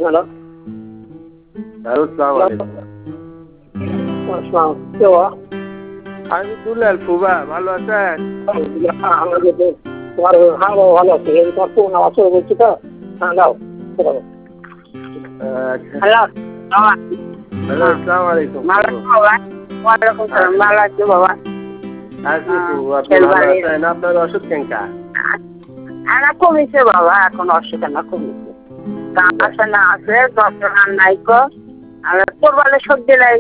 Hello আসসালামু আমি দুলাল ফুবা, ভালো আছেন? তোমার হ্যাঁ ভালো আছে। তোমার ফোন আওয়াজ করে বলছি তো। হ্যাঁ দাও। হ্যালো হ্যালো, আসসালামু আলাইকুম। ওয়ালাইকুম সালাম। ভালো আছি বাবা। আপনি ভালো আছেন? আপনার অসুখ কেনকা? আমার কমিছে বাবা, এখন অসুখ না কমিছে। আছে না আছে, ডক্টর নাই কো। আর পূর্বালে সর্দি লাগে